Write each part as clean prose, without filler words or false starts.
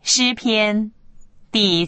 诗篇第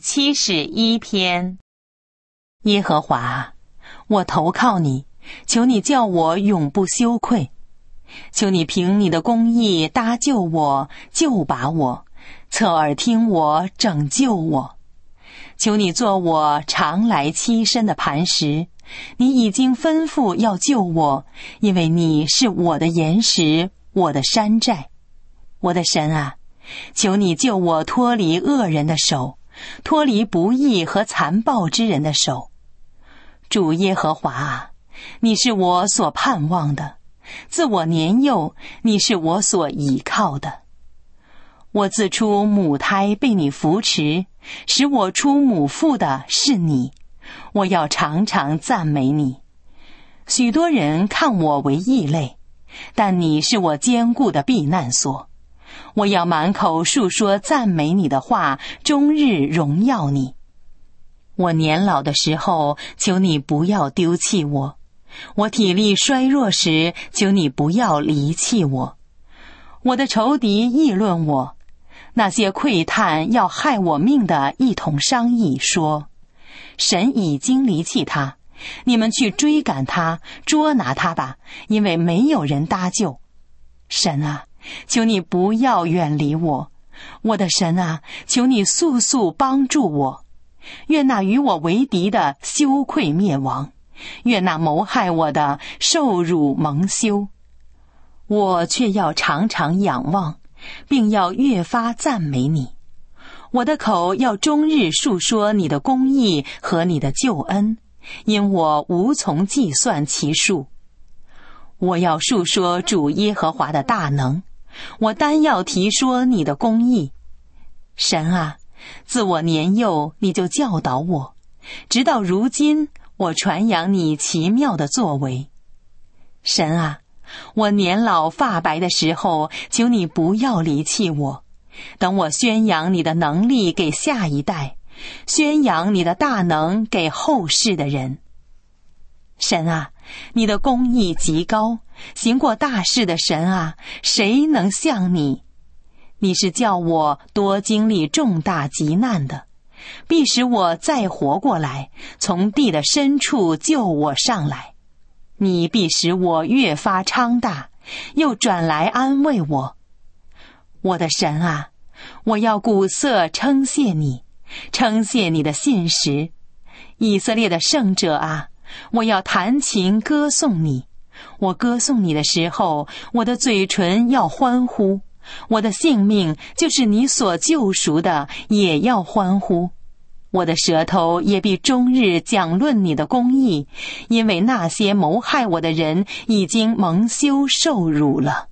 71篇。耶和华，我投靠你，求你叫我永不羞愧。求你凭你的公义搭救我，救拔我，侧耳听我，拯救我。求你做我常来栖身的磐石，你已经吩咐要救我，因为你是我的岩石，我的山寨。我的神啊，求你救我脱离恶人的手，脱离不义和残暴之人的手。主耶和华啊，你是我所盼望的，自我年幼，你是我所倚靠的。我自出母胎被你扶持，使我出母腹的是你，我要常常赞美你。许多人看我为异类，但你是我坚固的避难所。我要满口述说赞美你的话，终日荣耀你。我年老的时候，求你不要丢弃我；我体力衰弱时，求你不要离弃我。我的仇敌议论我，那些窥探要害我命的一同商议说，神已经离弃他，你们去追赶他，捉拿他吧，因为没有人搭救。神啊，求你不要远离我，我的神啊，求你速速帮助我。愿那与我为敌的羞愧灭亡，愿那谋害我的受辱蒙羞。我却要常常仰望，并要越发赞美你。我的口要终日述说你的公义和你的救恩，因我无从计算其数。我要述说主耶和华的大能，我单要提说你的公义。神啊，自我年幼你就教导我，直到如今我传扬你奇妙的作为。神啊，我年老发白的时候，求你不要离弃我，等我宣扬你的能力给下一代，宣扬你的大能给后世的人。神啊，你的公义极高，行过大事的神啊，谁能像你？你是叫我多经历重大急难的，必使我再活过来，从地的深处救我上来。你必使我越发昌大，又转来安慰我。我的神啊，我要鼓瑟称谢你，称谢你的信实。以色列的圣者啊，我要弹琴歌颂你。我歌颂你的时候，我的嘴唇要欢呼，我的性命就是你所救赎的，也要欢呼。我的舌头也必终日讲论你的公义，因为那些谋害我的人已经蒙羞受辱了。